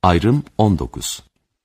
Ayrım 19.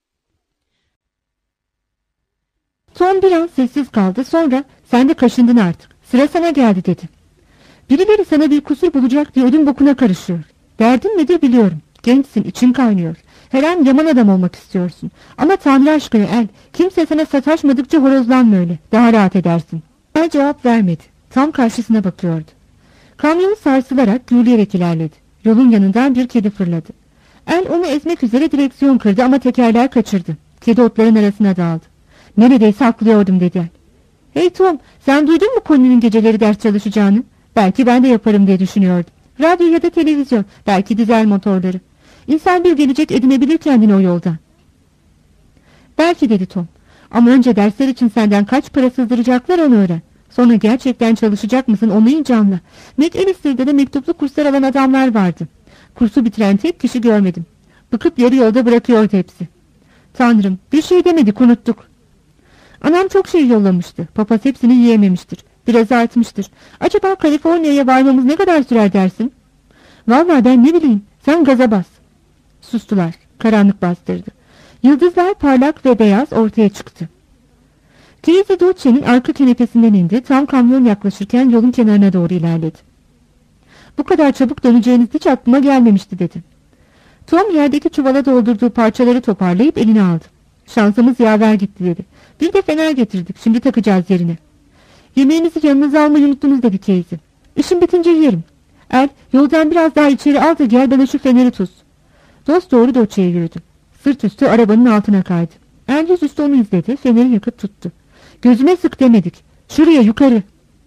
Tom bir an sessiz kaldı, sonra sen de kaşındın artık, sıra sana geldi dedi. Birileri sana bir kusur bulacak diye ödüm bokuna karışıyor. Derdin nedir biliyorum, gençsin, için kaynıyor. Her an yaman adam olmak istiyorsun. Ama Tanrı aşkına El, kimse sana sataşmadıkça horozlanma öyle, daha rahat edersin. El cevap vermedi, tam karşısına bakıyordu. Kamyon sarsılarak gürleyerek ilerledi. Yolun yanından bir kedi fırladı. El onu ezmek üzere direksiyon kırdı ama tekerler kaçırdı. Kedi otların arasına daldı. Neredeyse aklıyordum dedi El. Hey Tom, sen duydun mu Connie'nin geceleri ders çalışacağını? Belki ben de yaparım diye düşünüyordum. Radyo ya da televizyon, belki dizel motorları. İnsan bir gelecek edinebilir kendini o yoldan. Belki dedi Tom. Ama önce dersler için senden kaç para sızdıracaklar onu öğren. Sonra gerçekten çalışacak mısın onu iyice anla. McAllister'da da mektuplu kurslar alan adamlar vardı. Kursu bitiren tek kişi görmedim. Bıkıp yarı yolda bırakıyordu hepsi. Tanrım, bir şey demedik, unuttuk. Anam çok şey yollamıştı. Papaz hepsini yiyememiştir. Biraz artmıştır. Acaba Kaliforniya'ya varmamız ne kadar sürer dersin? Vallahi ben ne bileyim. Sen gaza bas. Sustular. Karanlık bastırdı. Yıldızlar parlak ve beyaz ortaya çıktı. Casey Dodge'nin arka kenepesinden indi. Tam kamyon yaklaşırken yolun kenarına doğru ilerledi. Bu kadar çabuk döneceğiniz hiç aklıma gelmemişti dedi. Tom yerdeki çuvala doldurduğu parçaları toparlayıp eline aldı. Şansımız yaver gitti dedi. Bir de fener getirdik. Şimdi takacağız yerine. Yemeğinizi yanınıza almayı unuttunuz dedi Casey. İşim bitince yerim. El, yoldan biraz daha içeri al da gel bana şu feneri tuz. Dost doğru Dodge'ye yürüdü. Sırt üstü arabanın altına kaydı. El yüzüstü onu izledi. Feneri yakıp tuttu. Gözüme sık demedik. Şuraya yukarı.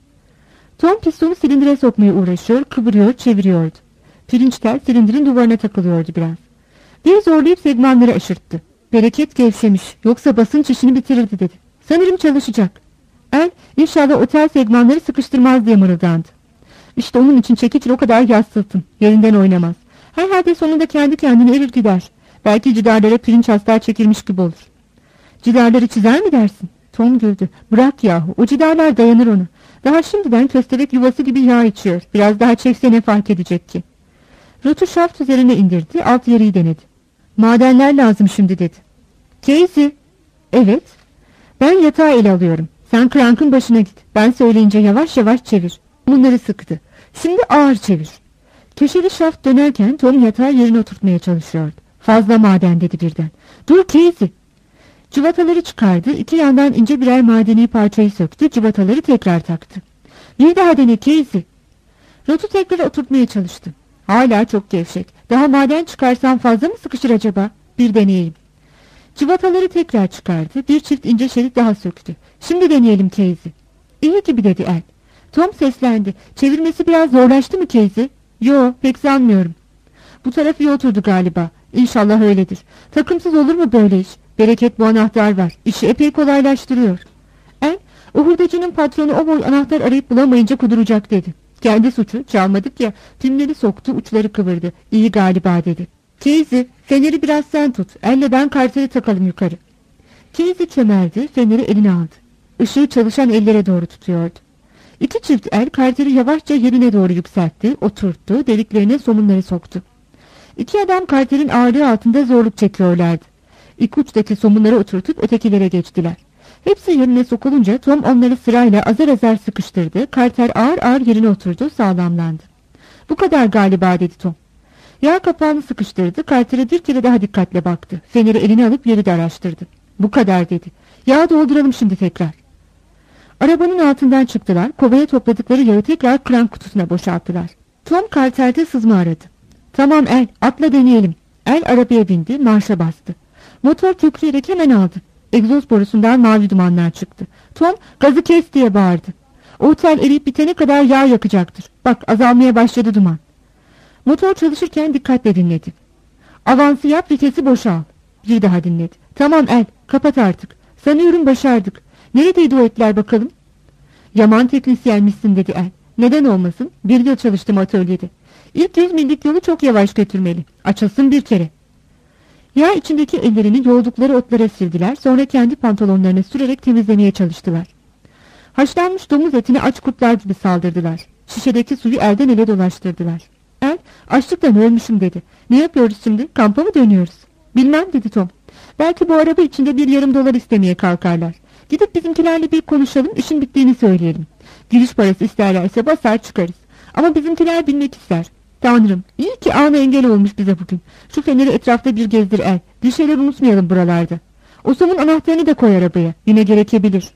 Tom pistonu silindire sokmaya uğraşıyor, kıvırıyor, çeviriyordu. Pirinç tel silindirin duvarına takılıyordu biraz. Bir zorlayıp segmanları aşırttı. Bereket gevşemiş, yoksa basınç işini bitirirdi dedi. Sanırım çalışacak. El, inşallah otel segmanları sıkıştırmaz diye mırıldandı. İşte onun için çekiçle o kadar yassıltın. Yerinden oynamaz. Herhalde sonunda kendi kendine erir gider. Belki cidarlara pirinç astar çekilmiş gibi olur. Cidarları çizer mi dersin? Tom güldü. Bırak yahu, o cidarlar dayanır ona. Daha şimdiden köstebek yuvası gibi yağ içiyor. Biraz daha çekse ne fark edecek ki? Rotu şaft üzerine indirdi, alt yarıyı denedi. Madenler lazım şimdi dedi. Casey. Evet. Ben yatağı ele alıyorum. Sen krankın başına git. Ben söyleyince yavaş yavaş çevir. Bunları sıktı. Şimdi ağır çevir. Köşeli şaft dönerken Tom yatağı yerine oturtmaya çalışıyordu. Fazla maden dedi birden. Dur Casey. Cıvataları çıkardı. İki yandan ince birer madeni parçayı söktü. Cıvataları tekrar taktı. Bir daha dene Casey. Rotu tekrar oturtmaya çalıştı. Hala çok gevşek. Daha maden çıkarsam fazla mı sıkışır acaba? Bir deneyeyim. Cıvataları tekrar çıkardı. Bir çift ince şerit daha söktü. Şimdi deneyelim Casey. İyi gibi dedi El. Tom seslendi. Çevirmesi biraz zorlaştı mı Casey? Yo, pek sanmıyorum. Bu taraf iyi oturdu galiba. İnşallah öyledir. Takımsız olur mu böyle iş? Bereket bu anahtar var. İşi epey kolaylaştırıyor. El, o hurdacının patronu o boy anahtar arayıp bulamayınca kuduracak dedi. Kendi suçu, çalmadık ya. Pimleri soktu, uçları kıvırdı. İyi galiba dedi. Casey, feneri biraz sen tut. Elle ben karteri takalım yukarı. Casey çömeldi, feneri eline aldı. Işığı çalışan ellere doğru tutuyordu. İki çift el karteri yavaşça yerine doğru yükseltti, oturttu, deliklerine somunları soktu. İki adam karterin ağırlığı altında zorluk çekiyorlardı. İlk uçtaki somunları oturtup ötekilere geçtiler. Hepsi yerine sokulunca Tom onları sırayla azar azar sıkıştırdı. Karter ağır ağır yerine oturdu, sağlamlandı. Bu kadar galiba dedi Tom. Yağ kapağını sıkıştırdı, kartere bir kere daha dikkatle baktı. Feneri eline alıp yeri de araştırdı. Bu kadar dedi. Yağı dolduralım şimdi tekrar. Arabanın altından çıktılar, kovaya topladıkları yağı tekrar krank kutusuna boşalttılar. Tom karterde sızma aradı. Tamam El, atla deneyelim. El arabaya bindi, marşa bastı. Motor kökleyerek hemen aldı. Egzoz borusundan mavi dumanlar çıktı. Tom gazı kes diye bağırdı. O otel eriyip bitene kadar yağ yakacaktır. Bak azalmaya başladı duman. Motor çalışırken dikkatle dinledi. Avansı yap, vitesi boşal. Bir daha dinledi. Tamam El, kapat artık. Sanıyorum başardık. Neredeydi o etler bakalım? Yaman teknisyenmişsin dedi El. Neden olmasın? Bir yıl çalıştım atölyede. İlk 100 millik yolu çok yavaş götürmeli. Açılsın bir kere. Yağ içindeki ellerini yoğdukları otlara sildiler. Sonra kendi pantolonlarını sürerek temizlemeye çalıştılar. Haşlanmış domuz etini aç kurtlar gibi saldırdılar. Şişedeki suyu elden ele dolaştırdılar. El, açlıktan ölmüşüm dedi. Ne yapıyoruz şimdi? Kampa mı dönüyoruz? Bilmem dedi Tom. Belki bu araba içinde bir yarım dolar istemeye kalkarlar. Gidip bizimkilerle bir konuşalım, işin bittiğini söyleyelim. Giriş parası isterlerse basar çıkarız. Ama bizimkiler bilmek ister. Tanrım, iyi ki ana engel olmuş bize bugün. Şu feneri etrafta bir gezdir el. Bir şeyler unutmayalım buralarda. Osman'ın anahtarını da koy arabaya. Yine gerekebilir.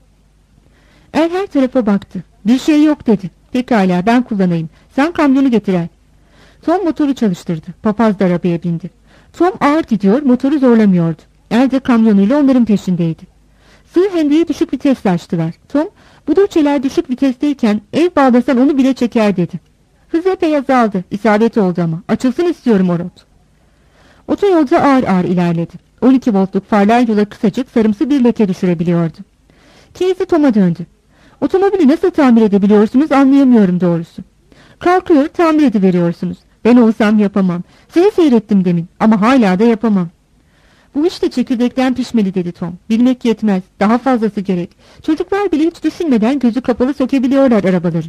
El her tarafa baktı. Bir şey yok dedi. Pekala, ben kullanayım. Sen kamyonu getir el. Tom motoru çalıştırdı. Papaz da arabaya bindi. Tom ağır gidiyor, motoru zorlamıyordu. El de kamyonuyla onların peşindeydi. Sığ hendeyi düşük vitesle açtılar. Tom, bu döçeler düşük vitesteyken ev bağlasan onu bile çeker dedi. Hız epey azaldı. İsabet oldu ama. Açılsın istiyorum o rot. Otoyolda ağır ağır ilerledi. 12 voltluk farlar yola kısacık sarımsı bir leke düşürebiliyordu. Casey Tom'a döndü. Otomobili nasıl tamir edebiliyorsunuz anlayamıyorum doğrusu. Kalkıyor, tamir ediveriyorsunuz. Ben olsam yapamam. Seni seyrettim demin ama hala da yapamam. Bu işte çekirdekten pişmeli dedi Tom. Bilmek yetmez. Daha fazlası gerek. Çocuklar bile hiç düşünmeden gözü kapalı sökebiliyorlar arabaları.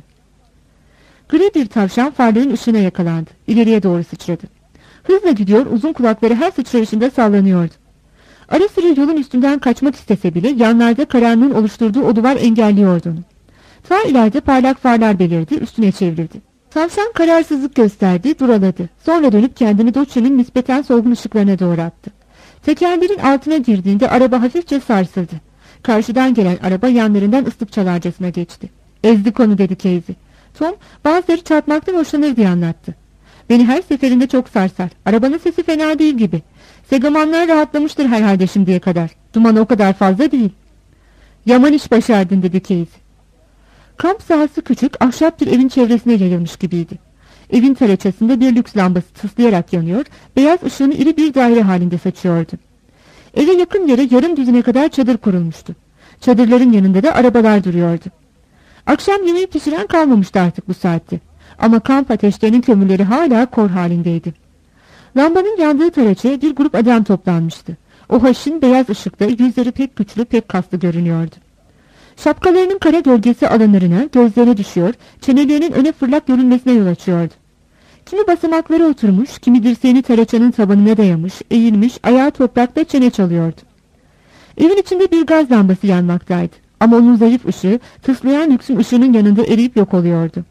Gri bir tavşan farların ışığına yakalandı. İleriye doğru sıçradı. Hızla gidiyor, uzun kulakları her sıçrayışında sallanıyordu. Ara sıra yolun üstünden kaçmak istese bile yanlarda karanlığın oluşturduğu o duvar engelliyordu onu. Ta ileride parlak farlar belirdi, üstüne çevrildi. Tavşan kararsızlık gösterdi, duraladı. Sonra dönüp kendini Dodge'nin nispeten solgun ışıklarına doğru attı. Tekerlerin altına girdiğinde araba hafifçe sarsıldı. Karşıdan gelen araba yanlarından ıslık çalarcasına geçti. Ezdik onu dedi Casey. Tom, bazıları çarpmaktan hoşlanır diye anlattı. Beni her seferinde çok sarsar. Arabanın sesi fena değil gibi. Segamanlar rahatlamıştır herhalde şimdiye kadar. Dumanı o kadar fazla değil. Yaman iş başardın dedi Casey. Kamp sahası küçük, ahşap bir evin çevresine yayılmış gibiydi. Evin taraçasında bir lüks lambası tıslayarak yanıyor, beyaz ışığını iri bir daire halinde saçıyordu. Eve yakın yere yarım düzine kadar çadır kurulmuştu. Çadırların yanında da arabalar duruyordu. Akşam yemeği pişiren kalmamıştı artık bu saatte. Ama kamp ateşlerinin kömürleri hala kor halindeydi. Lambanın yandığı taraçaya bir grup adam toplanmıştı. O haşin beyaz ışıkta yüzleri pek güçlü, pek kaslı görünüyordu. Şapkalarının kara gölgesi alanlarına, gözlerine düşüyor, çenelerinin öne fırlak görünmesine yol açıyordu. Kimi basamaklara oturmuş, kimi dirseğini taraçanın tabanına dayamış, eğilmiş, ayağı toprakta çene çalıyordu. Evin içinde bir gaz lambası yanmaktaydı. Ama onun zayıf ışığı, tıslayan lüksün ışığının yanında eriyip yok oluyordu.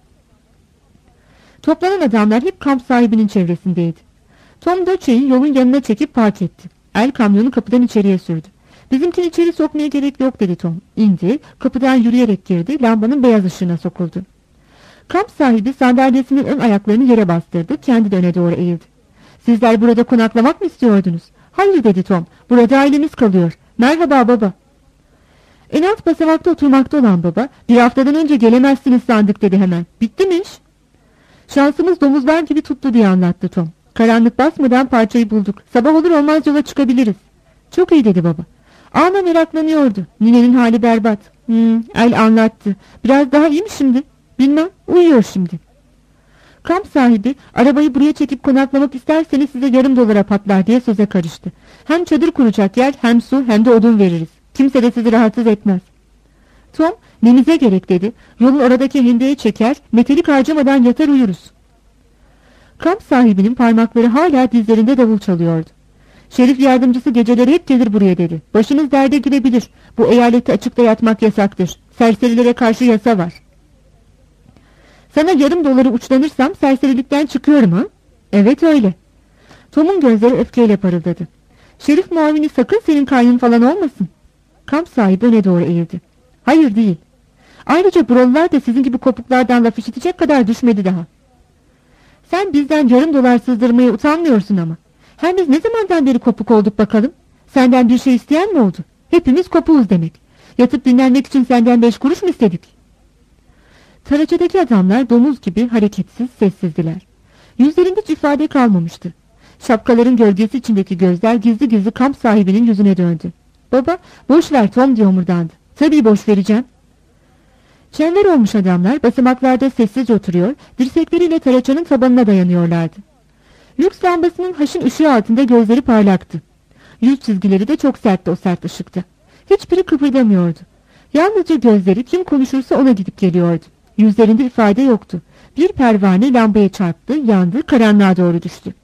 Toplanan adamlar hep kamp sahibinin çevresindeydi. Tom Dodge'yi yolun yanına çekip park etti. El kamyonu kapıdan içeriye sürdü. Bizimkini içeri sokmaya gerek yok dedi Tom. İndi, kapıdan yürüyerek girdi, lambanın beyaz ışığına sokuldu. Kamp sahibi sandalyesinin ön ayaklarını yere bastırdı, kendi de öne doğru eğildi. Sizler burada konaklamak mı istiyordunuz? Hayır dedi Tom, burada ailemiz kalıyor. Merhaba baba. En alt basamakta oturmakta olan baba, bir haftadan önce gelemezsiniz sandık dedi hemen. Bitti mi iş? Şansımız domuzlar gibi tuttu diye anlattı Tom. Karanlık basmadan parçayı bulduk. Sabah olur olmaz yola çıkabiliriz. Çok iyi dedi baba. Ana meraklanıyordu. Ninenin hali berbat. El anlattı. Biraz daha iyi mi şimdi? Bilmem. Uyuyor şimdi. Kamp sahibi arabayı buraya çekip konaklamak isterseniz size yarım dolara patlar diye söze karıştı. Hem çadır kuracak yer hem su hem de odun veririz. Kimse de sizi rahatsız etmez. Tom nemize gerek dedi. Yolun oradaki hendeye çeker, metalik harcamadan yatar uyuruz. Kamp sahibinin parmakları hala dizlerinde davul çalıyordu. Şerif yardımcısı geceleri hep gelir buraya dedi. Başınız derde girebilir. Bu eyalette açıkta yatmak yasaktır. Serserilere karşı yasa var. Sana yarım doları uçlanırsam serserilikten çıkıyorum ha? Evet öyle. Tom'un gözleri öfkeyle parıldadı. Şerif muavini sakın senin kaynın falan olmasın. Kamp sahibi öne doğru eğildi. Hayır değil. Ayrıca buralılar da sizin gibi kopuklardan laf işitecek kadar düşmedi daha. Sen bizden yarım dolar sızdırmaya utanmıyorsun ama. Hem biz ne zamandan beri kopuk olduk bakalım? Senden bir şey isteyen mi oldu? Hepimiz kopuğuz demek. Yatıp dinlenmek için senden 5 kuruş mu istedik? Taraçadaki adamlar domuz gibi hareketsiz, sessizdiler. Yüzlerinde hiç ifade kalmamıştı. Şapkaların gölgesi içindeki gözler gizli gizli kamp sahibinin yüzüne döndü. Baba, boş ver Tom diye omurdandı. Tabii boş vereceğim. Çember olmuş adamlar basamaklarda sessizce oturuyor, dirsekleriyle taraçanın tabanına dayanıyorlardı. Lüks lambasının haşin ışığı altında gözleri parlaktı. Yüz çizgileri de çok sertti o sert ışıkta. Hiçbiri kıpırdamıyordu. Yalnızca gözleri kim konuşursa ona gidip geliyordu. Yüzlerinde ifade yoktu. Bir pervane lambaya çarptı, yandı, karanlığa doğru düştü.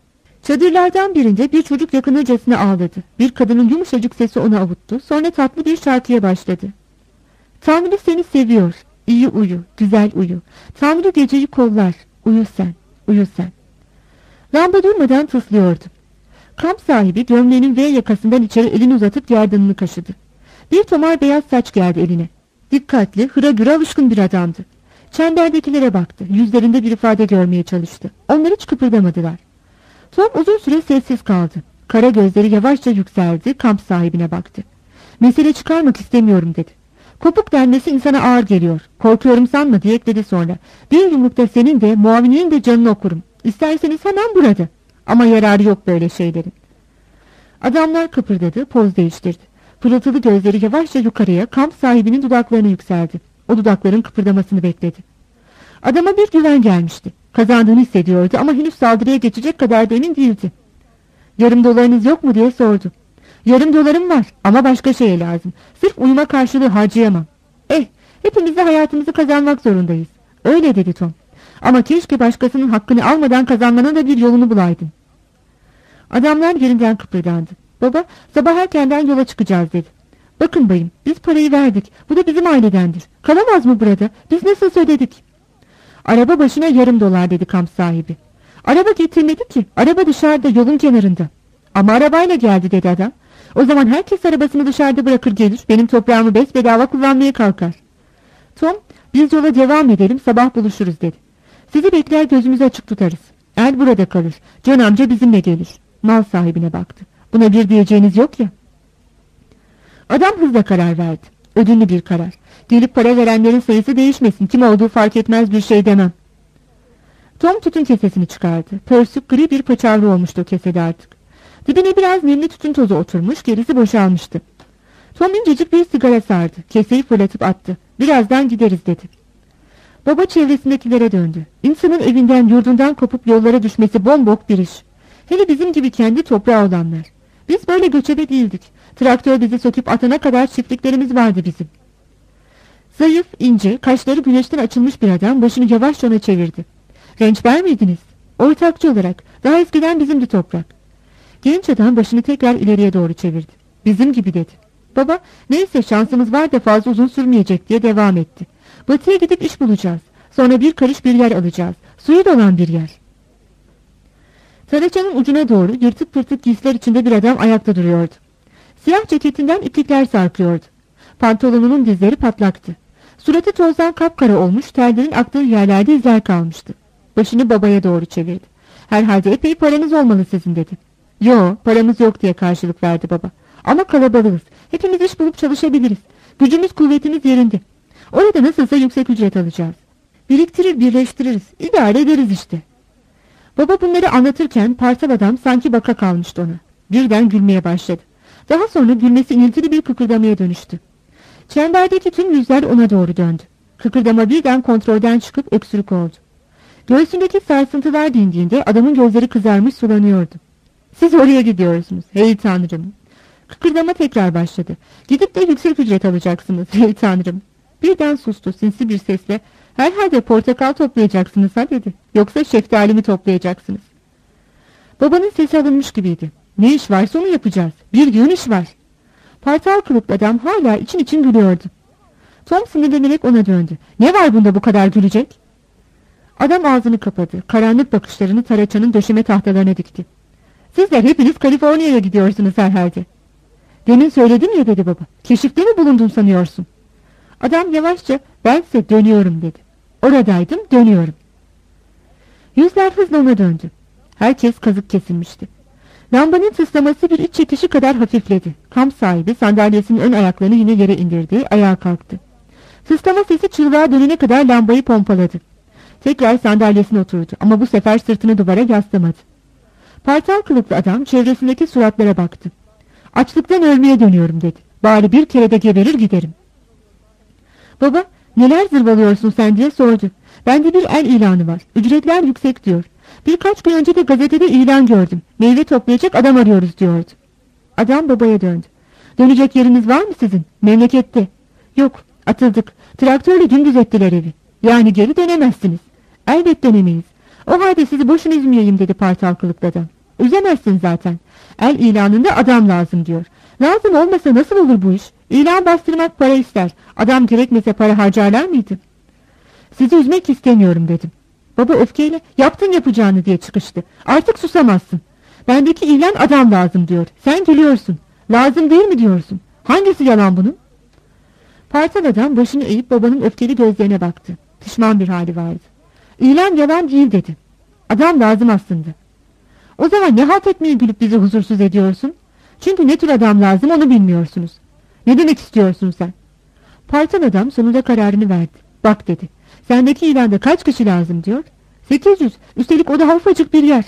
Çadırlardan birinde bir çocuk yakınırcasına ağladı. Bir kadının yumuşacık sesi onu avuttu. Sonra tatlı bir şarkıya başladı. Tanrı seni seviyor. İyi uyu, güzel uyu. Tanrı geceyi kollar. Uyu sen, uyu sen. Lamba durmadan tıslıyordu. Kamp sahibi gömleğinin V yakasından içeri elini uzatıp gerdanını kaşıdı. Bir tomar beyaz saç geldi eline. Dikkatli, hıra güre alışkın bir adamdı. Çemberdekilere baktı. Yüzlerinde bir ifade görmeye çalıştı. Onlar hiç kıpırdamadılar. Tom uzun süre sessiz kaldı. Kara gözleri yavaşça yükseldi. Kamp sahibine baktı. Mesele çıkarmak istemiyorum dedi. Kopuk denmesi insana ağır geliyor. Korkuyorum sanma diye ekledi sonra. Bir yumrukta senin de muavininin de canını okurum. İsterseniz hemen burada. Ama yararı yok böyle şeylerin. Adamlar kıpırdadı, poz değiştirdi. Pırıltılı gözleri yavaşça yukarıya kamp sahibinin dudaklarına yükseldi. O dudakların kıpırdamasını bekledi. Adama bir güven gelmişti. Kazandığını hissediyordu ama henüz saldırıya geçecek kadar da emin değildi. Yarım dolarınız yok mu diye sordu. Yarım dolarım var ama başka şeye lazım. Sırf uyuma karşılığı harcayamam. Hepimiz de hayatımızı kazanmak zorundayız. Öyle dedi Tom. Ama keşke başkasının hakkını almadan kazanmanın da bir yolunu bulaydın. Adamlar yerinden kıpırdandı. Baba, sabah erkenden yola çıkacağız dedi. Bakın bayım, biz parayı verdik. Bu da bizim ailedendir. Kalamaz mı burada? Biz nasıl ödedik? Araba başına yarım dolar dedi kamp sahibi. Araba getirmedi ki. Araba dışarıda, yolun kenarında. Ama arabayla geldi dedi adam. O zaman herkes arabasını dışarıda bırakır gelir. Benim toprağımı besbedava kullanmaya kalkar. Tom, biz yola devam edelim, sabah buluşuruz dedi. Sizi bekler, gözümüzü açık tutarız. El burada kalır. John amca bizimle gelir. Mal sahibine baktı. Buna bir diyeceğiniz yok ya. Adam hızla karar verdi. Ödünlü bir karar. Gelip para verenlerin sayısı değişmesin. Kim olduğu fark etmez, bir şey demem. Tom tütün kesesini çıkardı. Pörsük gri bir paçavra olmuştu kesede artık. Dibine biraz nemli tütün tozu oturmuş, gerisi boşalmıştı. Tom incecik bir sigara sardı. Keseyi fırlatıp attı. Birazdan gideriz dedi. Baba çevresindekilere döndü. İnsanın evinden yurdundan kopup yollara düşmesi bombok bir iş. Hele bizim gibi kendi toprağı olanlar. Biz böyle göçebe değildik. Traktör bizi söküp atana kadar çiftliklerimiz vardı bizim. Zayıf, ince, kaşları güneşten açılmış bir adam başını yavaşça ona çevirdi. Rençber miydiniz? Ortakçı olarak. Daha eskiden bizimdi toprak. Genç adam başını tekrar ileriye doğru çevirdi. Bizim gibi dedi. Baba, neyse şansımız var da fazla uzun sürmeyecek diye devam etti. Batıya gidip iş bulacağız. Sonra bir karış bir yer alacağız. Suyu dolan bir yer. Taraçanın ucuna doğru yırtık pırtık giysiler içinde bir adam ayakta duruyordu. Siyah ceketinden iplikler sarkıyordu. Pantolonunun dizleri patlaktı. Suratı tozdan kapkara olmuş, terlerin aktığı yerlerde izler kalmıştı. Başını babaya doğru çevirdi. Herhalde epey paranız olmalı sizin dedi. Yo, paramız yok diye karşılık verdi baba. Ama kalabalığız. Hepimiz iş bulup çalışabiliriz. Gücümüz kuvvetimiz yerinde. Orada nasılsa yüksek ücret alacağız. Biriktirir birleştiririz. İdare ederiz işte. Baba bunları anlatırken partal adam sanki baka kalmıştı ona. Birden gülmeye başladı. Daha sonra gülmesi iniltili bir kıkırdamaya dönüştü. Çemberdeki tüm yüzler ona doğru döndü. Kıkırdama birden kontrolden çıkıp öksürük oldu. Göğsündeki sarsıntılar dindiğinde adamın gözleri kızarmış sulanıyordu. Siz oraya gidiyorsunuz. Hey tanrım. Kıkırdama tekrar başladı. Gidip de yüksek ücret alacaksınız. Hey tanrım. Birden sustu sinsi bir sesle. Herhalde portakal toplayacaksınız ha dedi. Yoksa şeftali mi toplayacaksınız? Babanın sesi alınmış gibiydi. Ne iş varsa onu yapacağız. Bir gün iş var. Partal kılıklı adam hala için için gülüyordu. Tom sinirlenerek ona döndü. Ne var bunda bu kadar gülecek? Adam ağzını kapadı. Karanlık bakışlarını taraçanın döşeme tahtalarına dikti. Sizler hepiniz Kaliforniya'ya gidiyorsunuz herhalde. Demin söyledim ya dedi baba. Keşifte mi bulundun sanıyorsun? Adam yavaşça bense dönüyorum dedi. Oradaydım, dönüyorum. Yüzler hızla ona döndü. Herkes kazık kesilmişti. Lambanın tıslaması bir iç çekişi kadar hafifledi. Kamp sahibi sandalyesinin ön ayaklarını yine yere indirdi, ayağa kalktı. Tıslama sesi çığlığa dönene kadar lambayı pompaladı. Tekrar sandalyesine oturdu ama bu sefer sırtını duvara yaslamadı. Partal kılıklı adam çevresindeki suratlara baktı. Açlıktan ölmeye dönüyorum dedi. Bari bir kere de geberir giderim. Baba, neler zırvalıyorsun sen diye sordu. Bende bir el ilanı var. Ücretler yüksek diyor. Birkaç gün önce de gazetede ilan gördüm. Meyve toplayacak adam arıyoruz diyordu. Adam babaya döndü. Dönecek yeriniz var mı sizin? Memlekette. Yok, atıldık. Traktörle dümdüz ettiler evi. Yani geri dönemezsiniz. Elbet dönemeyiz. O halde sizi boşuna üzmeyeyim dedi partal kılıklı adam. Üzemezsin zaten. El ilanında adam lazım diyor. Lazım olmasa nasıl olur bu iş? İlan bastırmak para ister. Adam gerekmese para harcarlar mıydı? Sizi üzmek istemiyorum dedim. Baba öfkeyle yaptın yapacağını diye çıkıştı. Artık susamazsın. Bendeki ilan adam lazım diyor. Sen gülüyorsun. Lazım değil mi diyorsun? Hangisi yalan bunun? Partal adam başını eğip babanın öfkeli gözlerine baktı. Pişman bir hali vardı. İlan yalan değil dedi. Adam lazım aslında. O zaman ne halt etmeye gülüp bizi huzursuz ediyorsun? Çünkü ne tür adam lazım onu bilmiyorsunuz. Ne demek istiyorsun sen? Partal adam sonunda kararını verdi. Bak dedi. Sendeki ilanda kaç kişi lazım diyor. 800. Üstelik o da ufacık bir yer.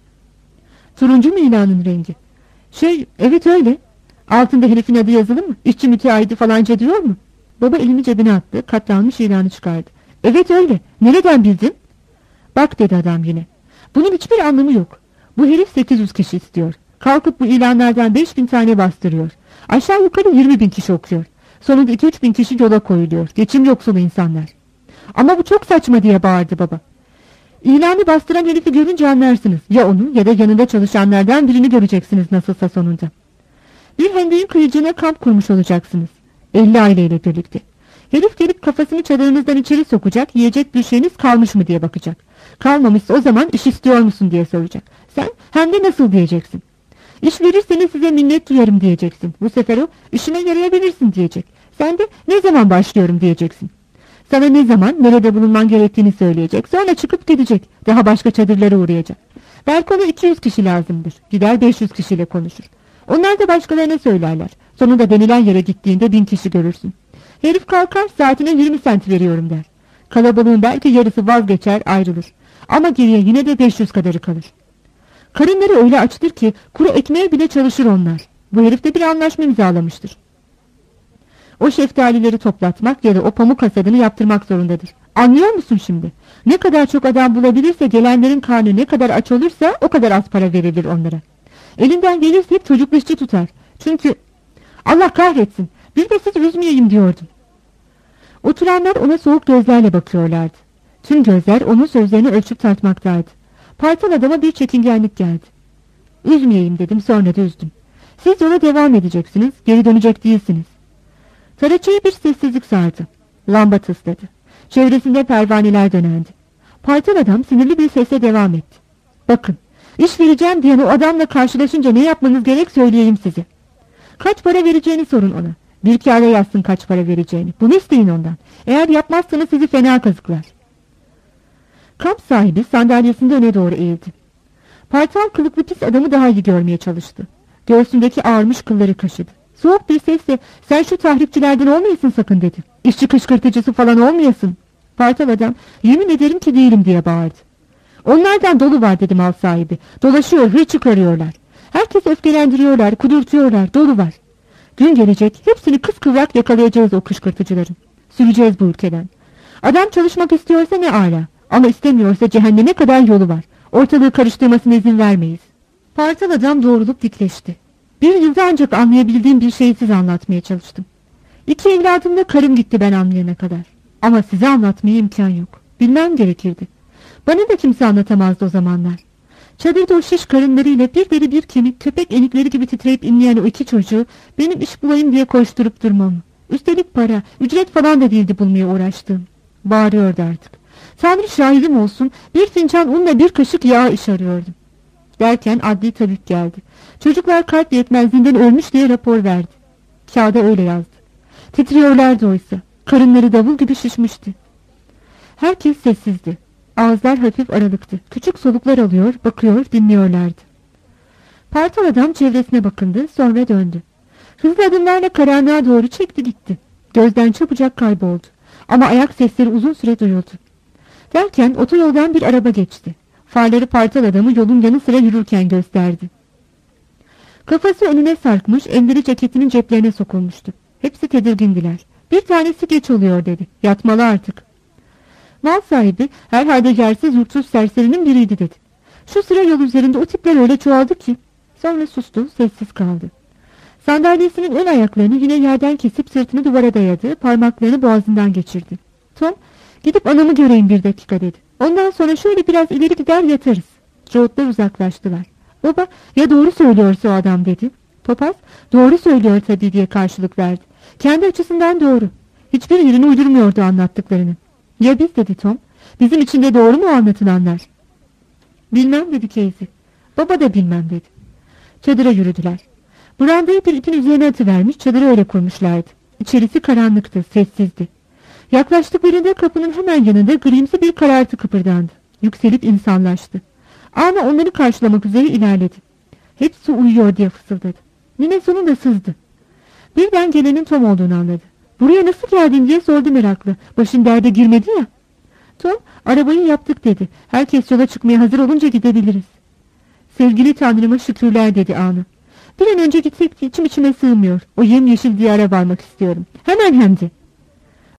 Turuncu mu ilanın rengi? Evet öyle. Altında herifin adı yazılı mı? İşçi müteahhidi falanca diyor mu? Baba elini cebine attı. Katlanmış ilanı çıkardı. Evet öyle. Nereden bildin? Bak dedi adam yine. Bunun hiçbir anlamı yok. Bu herif 800 kişi istiyor. Kalkıp bu ilanlardan 5000 tane bastırıyor. Aşağı yukarı 20.000 kişi okuyor. Sonunda 2-3 bin kişi yola koyuluyor. Geçim yoksulu insanlar. Ama bu çok saçma diye bağırdı baba. İlanı bastıran herifi görünce anlarsınız. Ya onu ya da yanında çalışanlardan birini göreceksiniz nasılsa sonunda. Bir hendeğin kıyıcığına kamp kurmuş olacaksınız. 50 aileyle birlikte. Herif gelip kafasını çadırınızdan içeri sokacak, yiyecek bir şeyiniz kalmış mı diye bakacak. Kalmamışsa o zaman iş istiyor musun diye soracak. Sen hem de nasıl diyeceksin. İş verirseniz size minnet duyarım diyeceksin. Bu sefer o işime yarayabilirsin diyecek. Sen de ne zaman başlıyorum diyeceksin. Sana ne zaman nerede bulunman gerektiğini söyleyecek. Sonra çıkıp gidecek. Daha başka çadırlara uğrayacak. Belki ona 200 kişi lazımdır. Gider 500 kişiyle konuşur. Onlar da başkalarına söylerler. Sonunda denilen yere gittiğinde 1000 kişi görürsün. Herif kalkar saatine 20 sent veriyorum der. Kalabalığın belki yarısı vazgeçer ayrılır. Ama geriye yine de 500 kadarı kalır. Karınları öyle açtır ki kuru ekmeğe bile çalışır onlar. Bu herif de bir anlaşma imzalamıştır. O şeftalileri toplatmak ya da o pamuk hasadını yaptırmak zorundadır. Anlıyor musun şimdi? Ne kadar çok adam bulabilirse gelenlerin karnı ne kadar aç olursa o kadar az para verilir onlara. Elinden gelirse hep çocuklu işçi tutar. Çünkü Allah kahretsin bir de sizi üzmeyeyim diyordum. Oturanlar ona soğuk gözlerle bakıyorlardı. Tüm gözler onun sözlerini ölçüp tartmaktaydı. Partal adama bir çekingenlik geldi. Üzmeyeyim dedim sonra da üzdüm. Siz yola devam edeceksiniz, geri dönecek değilsiniz. Taraçayı bir sessizlik sardı. Lamba tısladı. Çevresinde pervaneler dönendi. Partal adam sinirli bir sesle devam etti. Bakın, iş vereceğim diyen o adamla karşılaşınca ne yapmanız gerek söyleyeyim size. Kaç para vereceğini sorun ona. Bir kağıda yazsın kaç para vereceğini. Bunu isteyin ondan. Eğer yapmazsanız sizi fena kazıklar. Kamp sahibi sandalyesinde öne doğru eğildi. Partal kılıklı pis adamı daha iyi görmeye çalıştı. Göğsündeki ağarmış kılları kaşıdı. Soğuk bir sesle sen şu tahripçilerden olmayasın sakın dedi. İşçi kışkırtıcısı falan olmayasın. Partal adam yemin ederim ki değilim diye bağırdı. Onlardan dolu var dedi mal sahibi. Dolaşıyor hır çıkarıyorlar. Herkes öfkelendiriyorlar, kudurtuyorlar, dolu var. Gün gelecek hepsini kıskıvrak yakalayacağız o kışkırtıcıların. Süreceğiz bu ülkeden. Adam çalışmak istiyorsa ne âlâ. Ama istemiyorsa cehenneme kadar yolu var. Ortalığı karıştırmasına izin vermeyiz. Partal adam doğrulup dikleşti. Bir yılda ancak anlayabildiğim bir şeyi size anlatmaya çalıştım. 2 evladımla karım gitti ben anlayana kadar. Ama size anlatmaya imkan yok. Bilmem gerekirdi. Bana da kimse anlatamazdı o zamanlar. Çadırda o şiş karınlarıyla bir deri bir kemik köpek enikleri gibi titreyip inleyen o 2 çocuğu benim iş bulayım diye koşturup durmam. Üstelik para, ücret falan da değildi bulmaya uğraştığım. Bağırıyordu artık. Tanrı şahidim olsun bir fincan unla bir kaşık yağ iş arıyordum. Derken adli tabip geldi. Çocuklar kalp yetmezliğinden ölmüş diye rapor verdi. Kağıda öyle yazdı. Titriyorlardı oysa. Karınları davul gibi şişmişti. Herkes sessizdi. Ağızlar hafif aralıktı. Küçük soluklar alıyor, bakıyor, dinliyorlardı. Partal adam çevresine bakındı, sonra döndü. Hızlı adımlarla karanlığa doğru çekti gitti. Gözden çabucak kayboldu. Ama ayak sesleri uzun süre duyuldu. Derken otoyoldan bir araba geçti. Farları partal adamı yolun yanı sıra yürürken gösterdi. Kafası önüne sarkmış, elleri ceketinin ceplerine sokulmuştu. Hepsi tedirgindiler. Bir tanesi geç oluyor dedi. Yatmalı artık. Mal sahibi herhalde yersiz yurtsuz serserinin biriydi dedi. Şu sıra yol üzerinde o tipler öyle çoğaldı ki. Sonra sustu, sessiz kaldı. Sandalyesinin ön ayaklarını yine yerden kesip sırtını duvara dayadı, parmaklarını boğazından geçirdi. Tom, gidip anamı göreyim bir dakika dedi. Ondan sonra şöyle biraz ileri gider yatarız. Çoğutlar uzaklaştılar. Baba, ya doğru söylüyorsa o adam dedi. Papaz, doğru söylüyor tabii diye karşılık verdi. Kendi açısından doğru. Hiçbir yerini uydurmuyordu anlattıklarını. Ya biz dedi Tom, bizim için de doğru mu o anlatılanlar? Bilmem dedi Casey. Baba da bilmem dedi. Çadıra yürüdüler. Brandayı bir ipin üzerine atıvermiş, çadırı öyle kurmuşlardı. İçerisi karanlıktı, sessizdi. Yaklaştıklarında kapının hemen yanında grimsi bir karartı kıpırdandı. Yükselip insanlaştı. Ana onları karşılamak üzere ilerledi. Hepsi uyuyor diye fısıldadı. Nine sonunda sızdı. Birden gelenin Tom olduğunu anladı. Buraya nasıl geldin diye sordu meraklı. Başın derde girmedi ya. Tom, arabayı yaptık dedi. Herkes yola çıkmaya hazır olunca gidebiliriz. Sevgili Tanrıma şükürler dedi Ana. Bir an önce gitsek içim içime sığmıyor. O yemyeşil diyara varmak istiyorum. Hemen hem de.